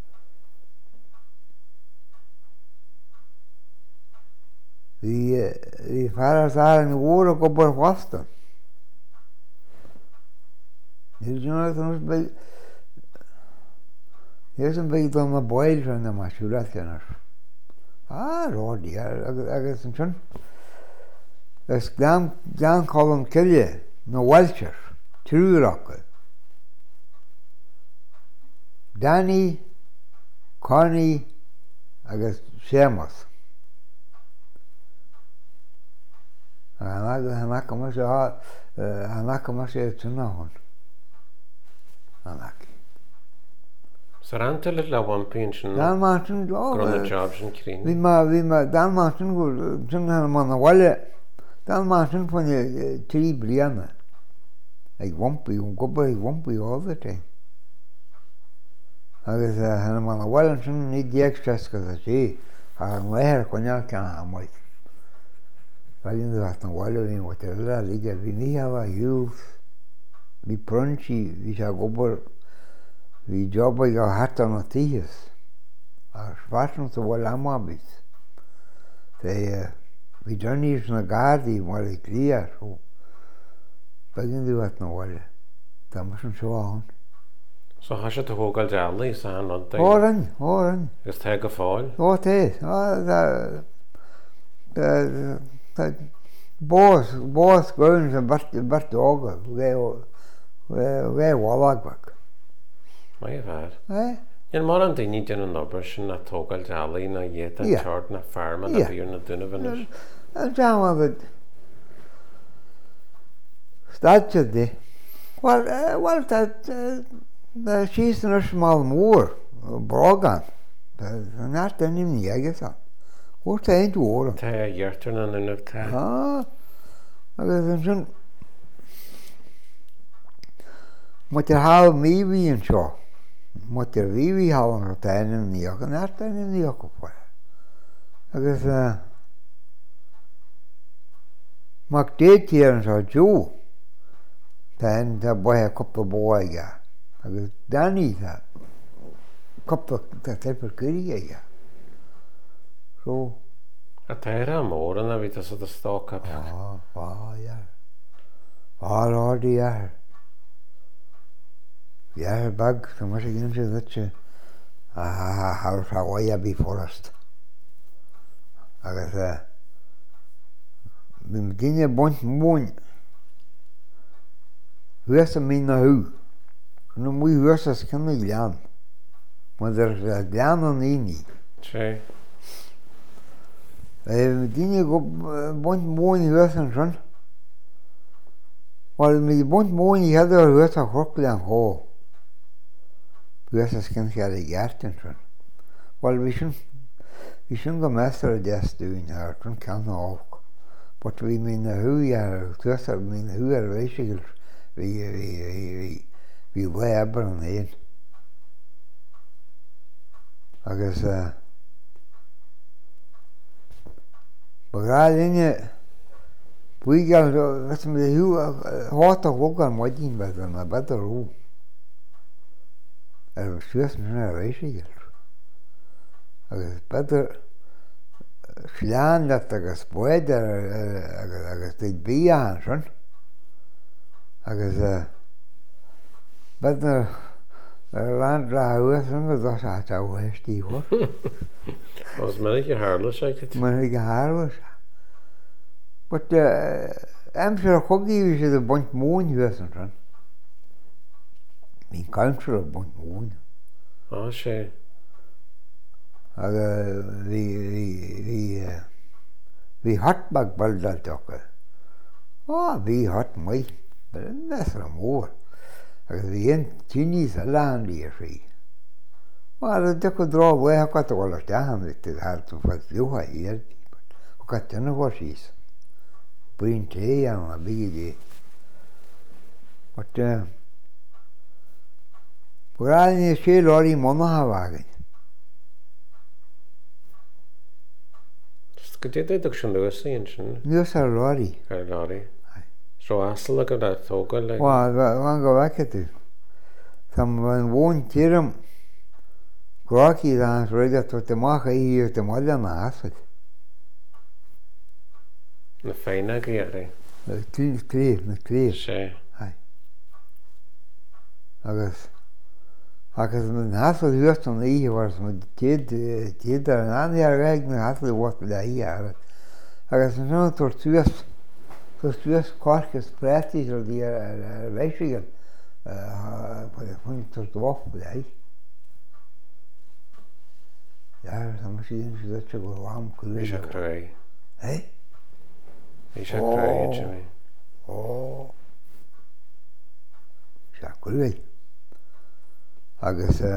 Vi, vi farer så her en ord og går på fasten. Det er ikke noe som blir... Det er som blir de med bøyl fra når man skjuler til henne. Ah, råd, jeg er sånn sånn. Jeg skal glan kalle om kjelje med Welcher, tror dere. Danny, Connie, jeg er Seamus. Han har ikke masse ha, han har ikke masse tunna hon. Han har ikke. Så han til litt lav om pensjon. Dan Martin, Grunne jobsen kring. vi må, vi må, Dan Martin går, sånn han man har valgt, Dan Martin på en tre briene. Jeg vomper jo, går bare jeg vomper jo alle ting. Jeg sa, han man har valgt sånn i diekstret skal jeg si, han var her, kan jeg ikke ha meg. Valendo hasta wale vi motelera liga vi ni hava youth vi pronchi vi jagobor vi jobba ga hatta noticias a svartum så var lamabis det vi dani na gardi wale clear så valendo hasta wale tamasum så han Så har ikke til Hågal Jalli, så han nådde deg. Åren, åren. Hvis det er fall. Å, det, ja, det, det, det, bås, bås grunn som hvert, hvert dag, det er jo avlagvak. Mai fær. Nei? En morgen din i denne nabbersen at Hågal Jalli na gjeta Ja. kjart na farmen Ja. at vi gjør na dunne venner. En sammen med stadset det. Well, uh, well, that, uh, the she's in a small moor, Brogan. The not any Niagara. What's the end war? Det er hjerterne en nok til. Ah, I guess I'm måtte ha Mivi en så. Måtte Vivi ha en tegning i Niagara. Not any Niagara på det. I guess, uh, Magdetieren sa jo. Den der bare jeg kopper på jeg. Jeg Danny der. Kopper der tilper kuri jeg. Så At det er morgen når vi tar så det stakar på. ja, ja, ja. Ja, da det er. Jeg er bag, så må jeg ikke det ikke. Ah, har fra Oya be forest. Jeg sa. Men dine bont mon. Hørsa mina hu. Nu må jeg hørsa skal jeg glan. Men der er glan og inni. Tjej. Eh, dine bont mon hørsa sånn. Og med bont mon jeg hadde hørsa krokkelen på. Hørsa skal jeg det hjerten sånn. Og vi skjøn vi skjøn gå mester av det stuen her. Sånn kan jeg også. But vi mina hu er, hørsa mina hu er veisikker. Vi, vi, vi, vi, vi var ebberen inn. Jeg sa, bare linje, bygger, vet du, det hu, hater hogger modin, vet du, med bedre ro. ar suas na réisiil. Agus beidir sleán dat agus buid agus ag bí an sin agus beidir land ráhuas an go dá tá bhhaistí ho. Os man ik haarle zeker. Man ag hálas. But amsar a chogí sé a buint móin huas an sin. Bhín country a buint móin. Ah sé. Agus bhí bhí hatbag baldal tocha. Á bhí hat mai, nes a mór. Agus bhí an tíní a lán líar sí. Well, de go drá bhha go bhil dehan te hartú fa luha ierdí. Go tena bhsís. Buin té an a bídé. But Bráine sé láí mna havágan. Go dé é sin luas íon sin. Nuas ar láí. Ar láí. Sro asal go le tóga le. Bhá go bhaceú. Tá an bhin tíram Gráí an réide tú teach íir de máile an asad. Na féine go ar Tí trí na trí sé. agus agus an hasal huast an íhe war tíad ar an anhear raig na hasal bhhat le í ar. Agus an sin tú suas tú suas cóchas prétí ar dí ar bhéisigan chuin tú dóch le í. Ja, dan moet je zien dat je wel warm kunt. Is dat kruis? Hé? Is dat kruis, Jimmy? Oh. Is dat kruis? Agus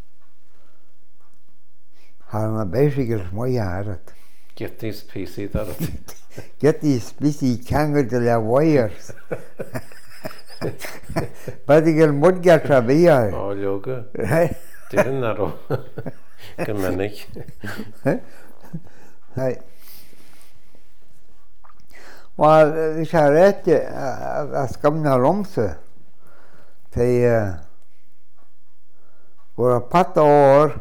haar na bezigers mooi haard. Get these P C dat het. Get these P C kanker de la wires. But ik el moet get trabia. Oh, yoga. Hé? Didn't that all? Gemennig. Hé. Maar ik zei recht, als ik kom naar Romse, te voor een pat oor,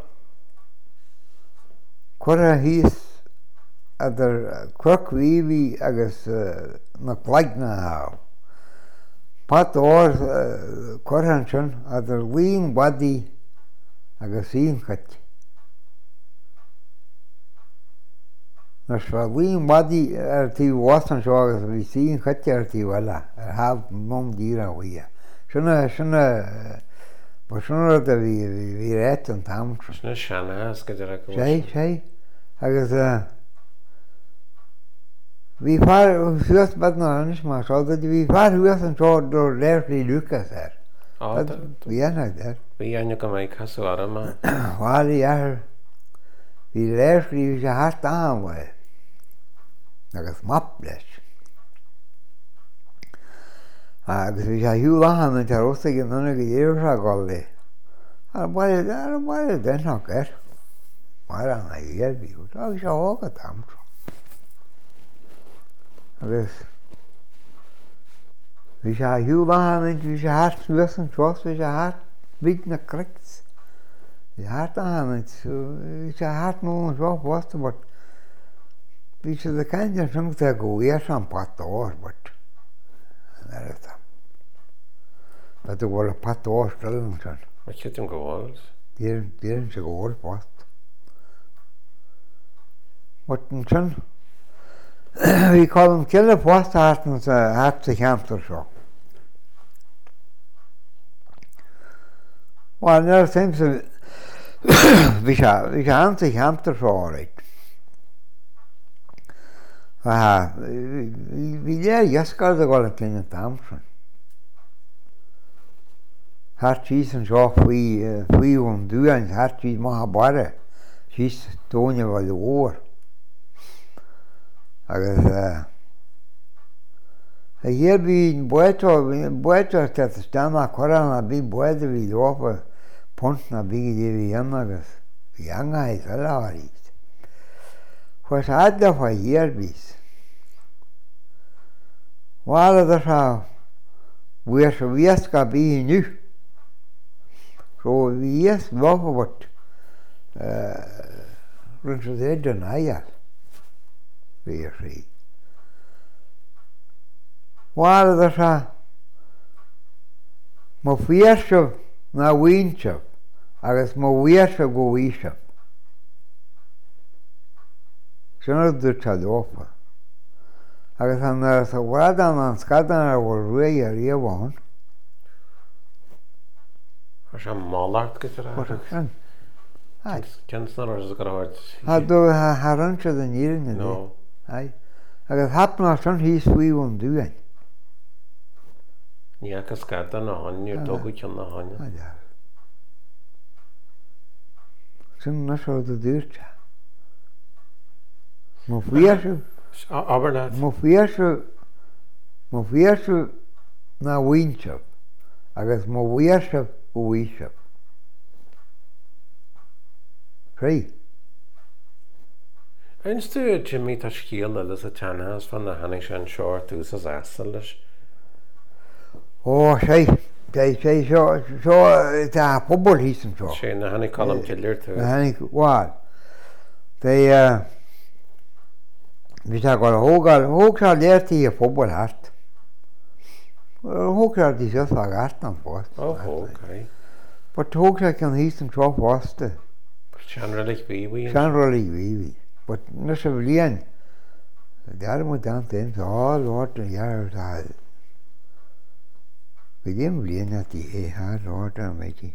kora hies, dat er krok wievi agus na plagna hou. Pat oor, kora schon, dat er wien body agus wien gat. Nas fa wien body er tí wasan seo agus vi sín gat er tí wala, er haf mom díra wia. Sjona, sjona, Ba sjona da vi vi rétt an tam. Sjona sjana has go dra go. Sei, sei. Agus vi far suas bad na anis ma so da vi far huas an so do lerfli Lucas er. Ah, vi ana der. Vi anja go mai casu arama. Wali er vi lerfli vi hart aan wa. Agus maples. Agus vi ha hiú lahan an tar osta gin anna go dhéir a golli. Ar baile ar baile den ha ger. Mar an a dhéir bí. Agus se hóga tam. Agus vi ha hiú lahan an vi se hart suas an tros vi se hart bit na kriks. Vi hart an an vi se hart no an svo posta bort. Vi se de kanjar som te go er sam pat år bort. Där är det. Att det var pat år ställen sen. Vad kött de går? Det är det är så går fast. Vart sen vi kom kille fast harten så haft sig hämt och så. Och när sen så vi ska vi ska han sig hämt och så rätt. Ah, vi lär jag ska det gå till en tamson. Har chisen så fui fui om du en har chis ma bara. Chis tonje var det år. Agus hier vi boeto boeto att stanna korana bi boeto vi lopa pontna bi vi jamagas. Vi anga i salari. Pues hadda fa yerbis. Wala da sa wir so vieska bi nu. So yes, love what run to the denial. Very. While there's a mo fiasco na wincho, agus mo wiasco go wisho. Sono du chadofa. Agus an ar sa wadan an skadan ar war rui ar iawon. Ar sem málart gyda'r What a fun. Aye. Kensnar ar ysg ar hwyd? Ha do ha harancha the nirin in No. Aye. Agus hapna ar son his wi won duan. Ni ac ysgada na hon, ni'r dogu kyn na hon. Aye. Son na so the dyrcha. Mo fiasco. Abernat. Mo fiasco. Mo fiasco na wincho. Agus mo fiasco go wisho. Free. Einstu Jimmy ta schiel alles a tanhas van de hannig en short ús as asselus. Oh, say, they say so, so it's a football season so. Sé na hannig column killer tu. I think what they uh, we talk about Hogar, Hogar there to a football hat. Hogar is just like Aston for. Oh, okay. But Hogar can heat and so fast. Shan really be we. Shan really we. But no civilian. The other one down then, all Lord the years I. We didn't learn at the hard Lord Almighty.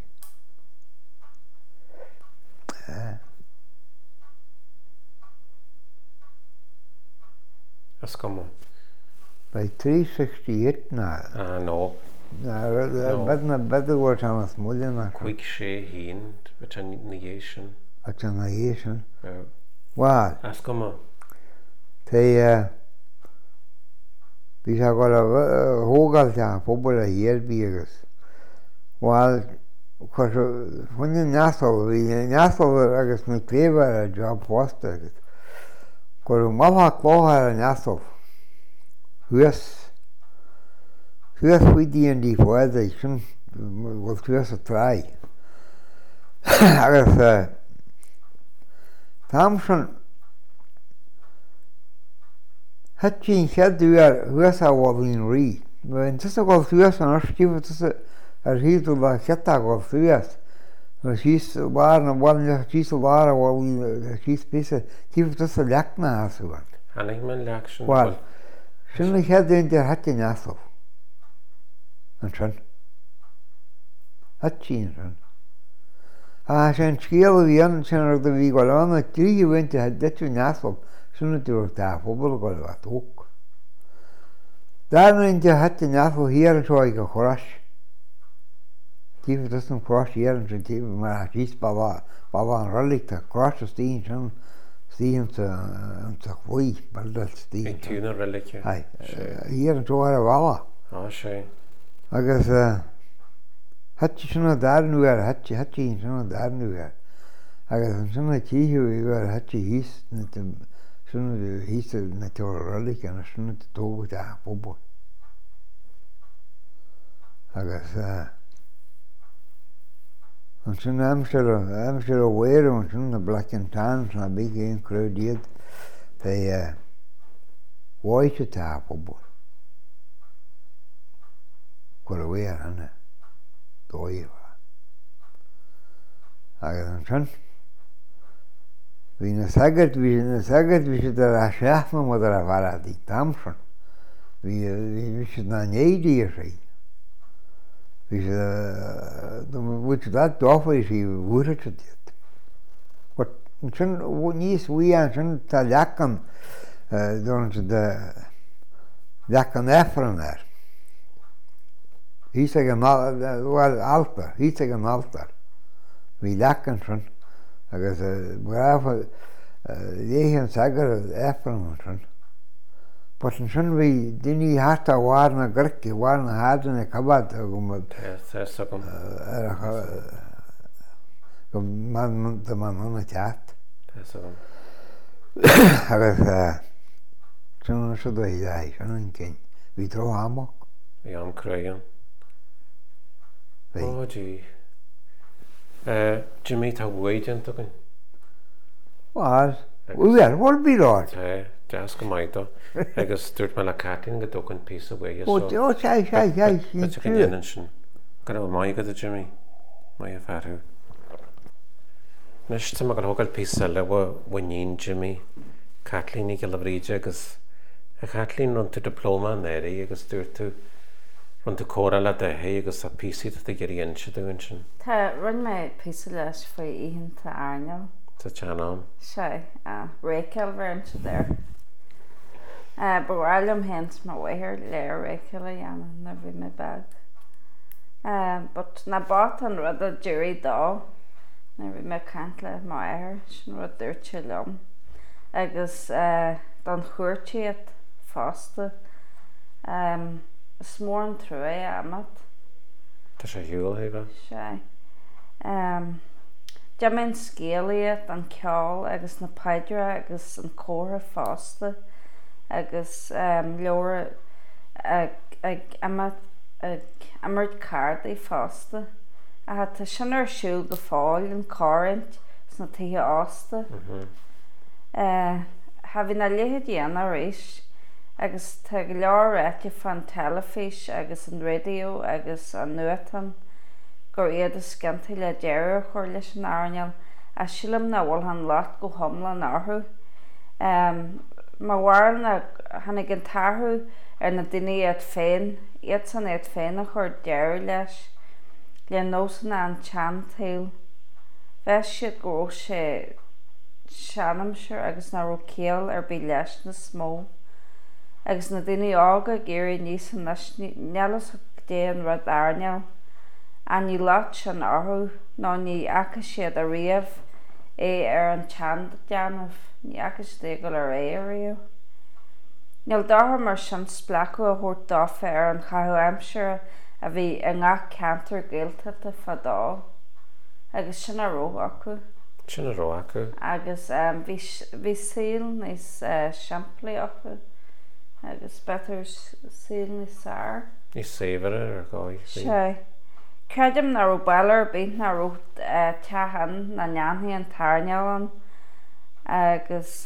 As come on. By three sixty-eight now. Ah, no. No, better better words on a small enough. Quick she hin, but a negation. A generation. Uh, Well, as come on. they uh, these are got a Hogar to football a year beers. Well, because when you national, we national, I guess my clever a job foster. Because Mama Cloha and national. Who's who's with D and D for they shouldn't was who's a try. I guess uh, Thompson Hatching said you are who's a walling re. When just a go through us and ask you to a heat to the Heta go through us. She's one and one, she's a lot of what she's busy. She's just a lack now as well. Hannig men laction. Well, shouldn't he have in the hatching asshole? And son. Hatching son. Ah, sen skiel vi an sen the vi går on at three went to had that asshole. Shouldn't do that football go at talk. Then in the hatching asshole here so I go crash. Give doesn't cross here and to give my cheese baba baba and relic to cross the steam some steam to to we but that's the In tuna relic. Aye. Here and to a walla. Ah, she. I guess uh hatchi sono dar nu er hatchi hatchi sono dar nu er. I guess sono chi we were hatchi his net sono his net relic and sono to to da bobo. I guess uh and soon I'm sure I'm sure aware of soon the black and tan and a big game crowd did they uh white at apple boy. Got away on it. Doiva. I got son. We in a saggot we in a saggot we should have a shafman with a varadi Thompson. We we should not need years. We should, uh, which that offer is he would it. But son, yes, we are son Talakan, uh, don't the Lakan Efron there. He's like an well altar, he's like an altar. We Lakan son, I guess, uh, we have a Lehan Sagar Efron son. But son we didn't have to warn a Gurki, warn a hard in a cabot. Yes, yes, so come. Man, the man on the chat. Yes, so come. I guess, son should I die, son king. We throw hammock. We am crying. Oh, gee. Jimmy tá bhaidean tugan. Well, uiar, bhil bí ráid. Tá, deas go maidá. Agus dúirt me le Catlín go dógan pís a bhaige. Ó, ó, sé, sé, sé, sí, Bit go dhéanaan sin. Go raibh maigad a Jimmy. Mai a bharú. Nes tá go thugáil pís le bhaíon Jimmy Catlín í go le bhríide agus a Catlín run tú diplóma an éirí agus dúirt tú run tú córa le dethe agus a písaí a guríonn si dúin sin. Tá run mé písa leis faoi íhananta airneal. Tá teanám. Sé, réceil bhar si there. Bhráilm hens má bhaithir léir réceil a dhéanamh na bhí me bag. But na bát an rud a dúirí dá na bhí me cant le má air sin rud dúirte lom. Agus don chuirtíad fásta is mór an trú é amat. Tá sé hiúil hebh? Sé. Deam mén scéalaíad an ceáil agus na paidiúra agus an córa fásta agus leor ag amart cardaí fásta a tá sin ar siúil go fáil an cáint s na tithe ásta. Ha bhí na léthe dhéana arís agus tá go leor réite fan telefís agus an radio agus an nuatan gur iad a scinnta le déir chuir leis an airneal a sílam na bhfuil an láat go thomla an áthu. Má bhhair na hanig an tarthú ar na duine iad féin, iad san iad féin a chuir déir leis le nó sanna an teantail. Bheith siad go sé seanamseir agus na rocéal ar bí leis na smó. Agus na duine ága géirí níos an nelas déan rud airneal. A ní láit sin áthu ná ní acha siad a riamh é ar an tean deanamh ní acha siad go ar é a riamh. Níl dáthair mar sin splacu a thuairt dáfa ar an chathu aimseire a bhí a ngach cantar géalteachta fadá agus sin a ró acu. Sin a ró acu. Agus bhí síl níos siamplaí acu agus betar síl níos sár. Níos saomhar ar gáid. Sé. Creidim na ró bailir bínt na ró tehan na neanthaí an tarneálan agus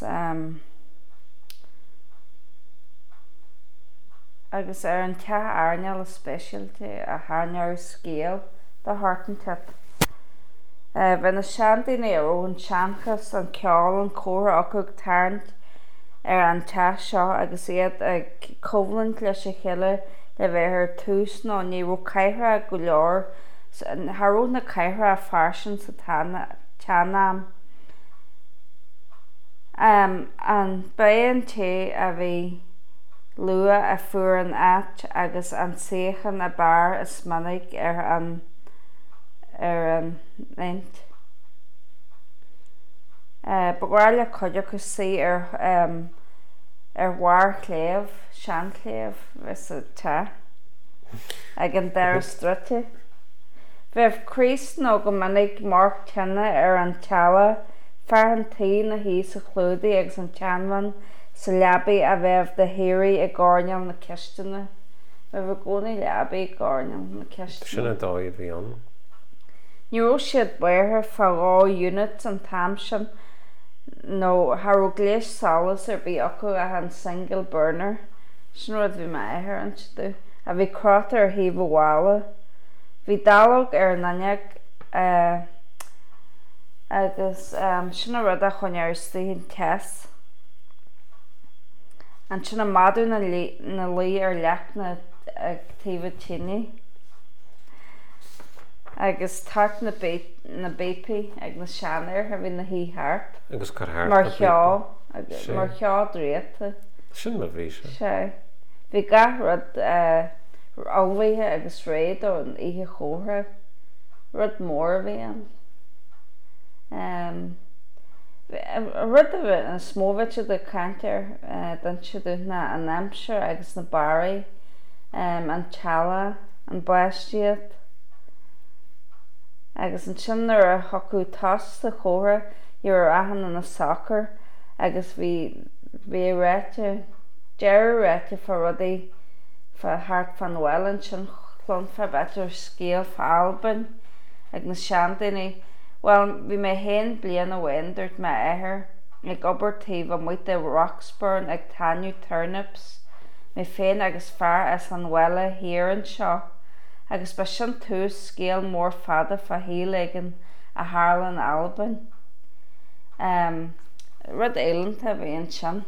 agus ar an te airneal a specialty a tharnear scéal de hartan tip. Bhí na seandaoine ar ó an seanchas an ceáil an córa acu tarnt ar an te seo agus iad ag comhlaint leis a chéile le bheith ar tús nó ní ró caithre go leor tharó na caithre a farsin sa teanam. An baon té a bhí lua a fuair an áit agus an séchan a bar is manaigh ar an ar an naint. Bhráil le coideach go sí ar ar bhhair cléamh, sean cléamh vis a te ag an deir strute. Bheith crís nó go minic marc tine ar an teala fear an taí na hí sa chlúdaí agus an teanman sa leabaí a bheith de héirí i gcáineal na ceistena. Bheith a gcónaí leabaí i gcáineal na ceistena. Sinna dói bhí an. Ní raibh siad bairthe fá rá unit an tam sin nó tharó gléis salas ar bhí acu a an single burner sin rud bhí maithir an siadú a bhí crát ar thaobh bhála. Bhí dálag ar naneag agus sinna rud a chuine ar slíonn tes an sinna madú na lí ar leach na ag taobh tíine agus tart na bépaí ag na seanair a bhí na hí thart. Agus gur thart mar cheá mar cheá dréata. Sin mar bhí se. Sé. Bhí gath rud ámhaithe agus réad ó an ihe chótha rud mór a bhí an. Rud a bheith an smóbhaite de cantar den siadú na an Hampshire agus na Barry, an teala, an Bastiat. Agus an sin ar a thocu tas de chótha ar ahan an na soccer agus bhí bhí réite deir réite fa rudaí fa thart fan bhfuil an sin chlón fa betar scéal fa Alban ag na seandaoine Well, bhí mé hen blian a bhain dúirt me éair ag obairtaobh a muoite Roxburn ag taniu turnips mé féin agus fearr as an bhile híorann seo, agus ba sin tús scéal mór fada fa hílagan a Harlan Alban. Um, Rud éilenta bhíonn sin.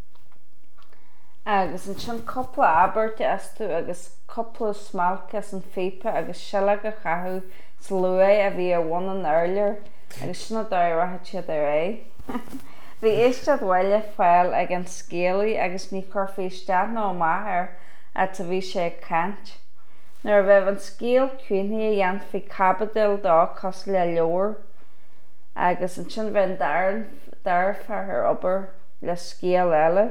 Agus an sin coppla abairte astú agus coppla smalca an fépa agus silag a chathú sa luai a bhí a bhhanan earlier agus sinna dáirithe siad ar é. Bhí éistead bhaile fáil ag an scéalaí agus ní chuir féisteach nó maithir a tá bhí sé ag caint. Nuair a bheith an scéal cuinthe a dhéant faoi cabadil dá cos le leor agus an sin bheith dar fearr obair le scéal eile.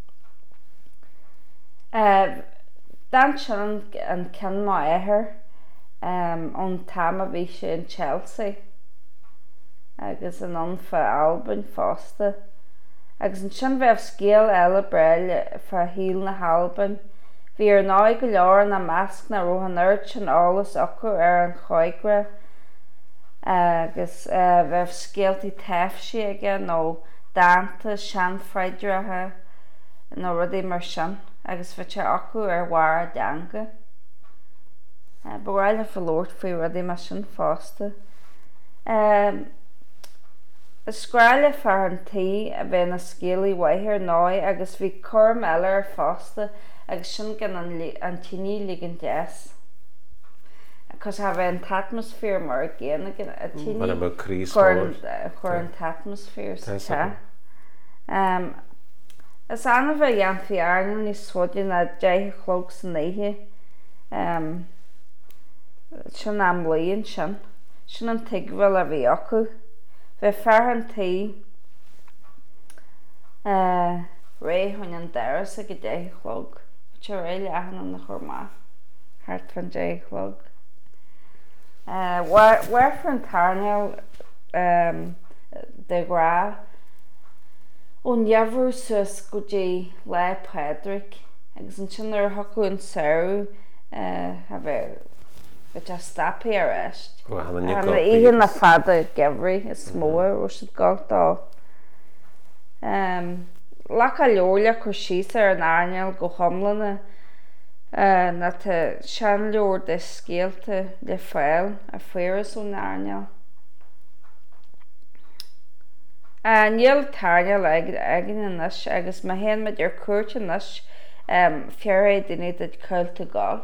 Uh, Dan sin an cin má éair um, ón tam a bhí sé in Chelsea agus an an fa Alban fásta agus an sin bheith scéal eile breil fa híl na Halban. Bhí ar ná go leor na measc na rohan airt sin álas acu ar an choigra agus uh, bheith scéaltaí taifsí aige nó dáanta seanfreidirithe nó rudí mar sin. Agus bheit sé acu ar mhara deanga. Uh, Bhráil na fallórt faoi rudí mar sin fásta. Um, Scráile fear an taí a bheith na scéalaí waithir náid agus bhí chum eile ar fásta agus sin gan an, an tíní ligan deas. Cos ha bheith an atmosfér mar géana a tíní chuir an atmosfér sa te. Um, Is anna bheith dhéan faoi airne ní sóidin a deithe chlóg san éithe um, sin am líon sin, sin an tuigmhil a bhí acu. Bheith fearr an taí uh, ré chuin an deras a go deithe chlóg, te ré leathan na chomá, thart fan deithe chlóg. Uh, War for an tarneal um, de gra ón dheabhrú suas go dtí le Padraig agus an sin ar thocu an saoú a bheith a stapaí ar eist. Hanna íon na fada geabhraí is mó ó siad gáildá. Lech a leorla chu síos ar an airneall go thomlanna na tá sean leor de scéalta le fáil a fuiras ón airneall. Uh, Níl tarneal agin inis agus ma hen me ar cuairt inis um, fiarré duine id cailte gáil.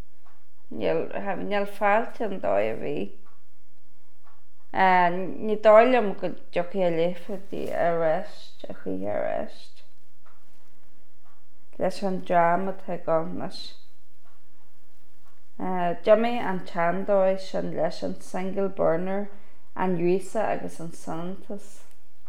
Níl fáilte an dó a bhí. Uh, ní dáilm go deochaí a léfa dí arrest a chuí arrest. Leis an drama tá gáilnis. Uh, Jimmy an Chandóid sin leis an single burner an Luisa agus an Santas.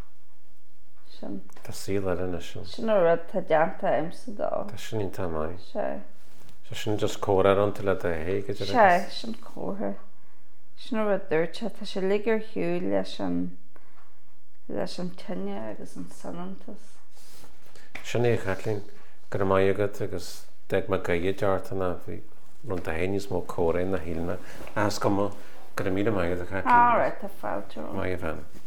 Tá síla rinne sin. Sin a rud tá deanta imsa dá. Tá sin ínta mai. Sé. So sin just córa an til le a héige? Sé, sin córa. Sin a rud dúirte, tá sé ligar hiú leis an leis an tinne agus an sanantas. Sin é chatlín gur mai agad agus deag me gaige deartana bhí rund a héníos mó córa na hílna as go gur míle mai agad a chatlín. Á, right, tá fáilte. Mai a bhean.